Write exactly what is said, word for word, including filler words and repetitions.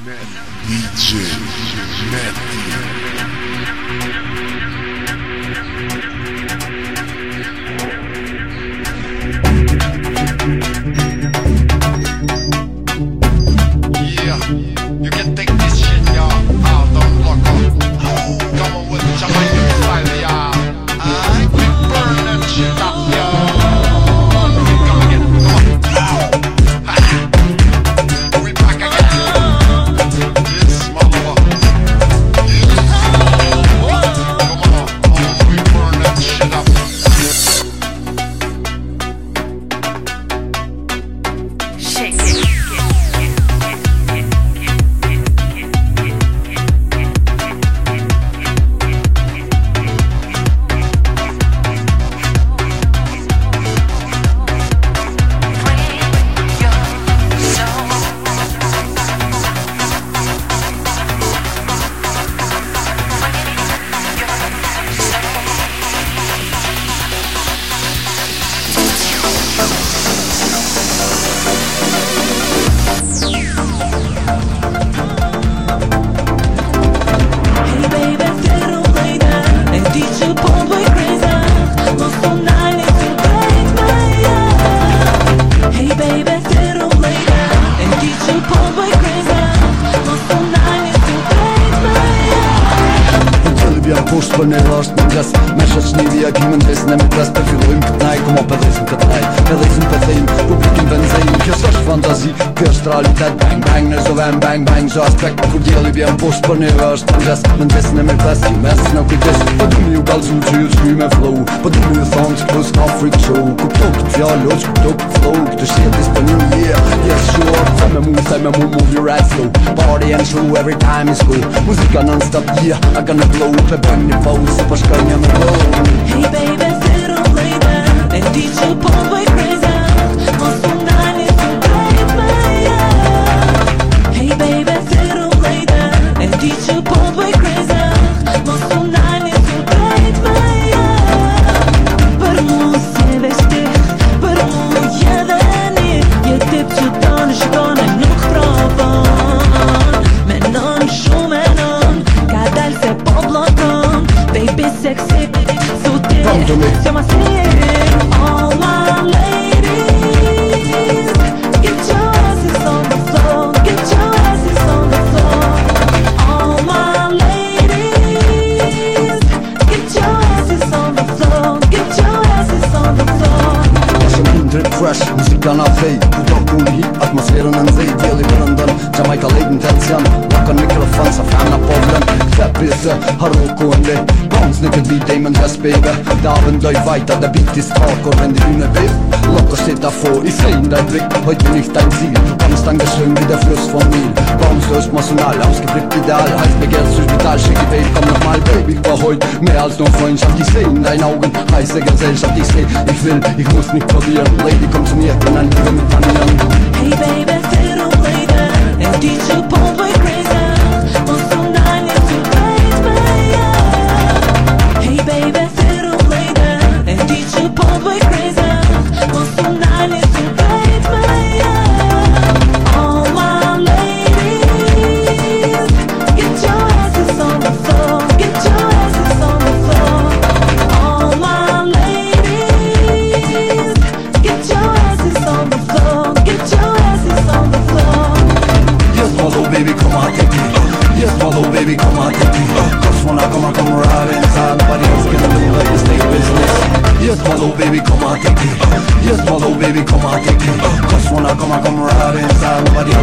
D J Matthew. You can take this shit, y'all. Out of block up. Come on with the Jamaican style, y'all. I can burn that shit up, y'all. Come again, come on. We back again. This motherfucker. Come on, oh, we burn that shit up. Shake it. Pusht për një rasht në gjas Me shoqnivi ja kimë në vesën e me pres Për fillojmë këtë naj, ku ma përrezim këtë naj Përrezim për thejmë, publikin vëndzejmë Kjo s'është fantazi, kjo është realitet Bang bang, në zdo vem, bang bang, zdo aspekt Kur djeli bjem pusht për një rasht në gjas Me në vesën e me pres, ki mes në kujtes Po du mi ju galzu që ju t'shmy me flow Po du mi ju thonë që këtu s'ka freak show Kupto këtë fjallë, që kupto këtë flow Këtë shjet disponim, yeah, yes sure Thej me mu, thej me mu, move your right slow Party and true every time in school Muzika non-stop, yeah, I gonna blow Pe bëm një pause, po shkojnë me blow Hey baby, sit on later And di që po bëj crazy Mos të ndani të drejt me ja Hey baby, sit on later And di që po bëj crazy Mos të ndani të drejt me ja Për mu se veshti Për mu jedheni Je tip që të në shkone nuk provon Menon shumë menon Ka dal se po blokon Baby sexy, so dear You're my sin, all my ladies Get your asses on the floor Get your asses on the floor All my ladies Get your asses on the floor Get your asses on the floor Passion in drip fresh, muzika na fej Kudo ku në hit, atmosferën në nëzej Djeli për ndën, Jamaica lejt në tension Lakon mikrofon sa femna povlen Këtë pise, harru ku në le Bones në këtë vit, Damon West baby Da vendoj vajta dhe biti s'takor Vendi u në bib Loko shtet afo, i sejnë da i drik Hojt me njëhta i zil Kam stang dhe shëng, vide flus von mil Bones dhe është masunal, am s'ke frik ideal Hajt me gjerë s'ush vital, shik i vejt Kom normal baby, këpa hojt Me alls në frojnë Shaft i sejnë, da i naugen Hajt se gërzel, shaft i sej Ich will, ich muss nicht probieren Lady, komm zu mir, wenn ein Liebe mit Tanieren Hey baby, sit on later And di që po bëj crazy Mos të ndani të drejt me ja Hey baby, sit on later And di që po bëj crazy Mos të ndani të drejt me ja All my ladies Get your asses on the floor Get your asses on the floor All my ladies Get your asses on the floor Get your asses on the floor Yes, my little baby, come on, take me Yes, my little baby, come on, take me Cause when I come, I come right inside Nobody else can do it, it's their business Yes, my little baby, come on, take me Yes, my little baby, come on, take me Cause when I come, I come right inside Nobody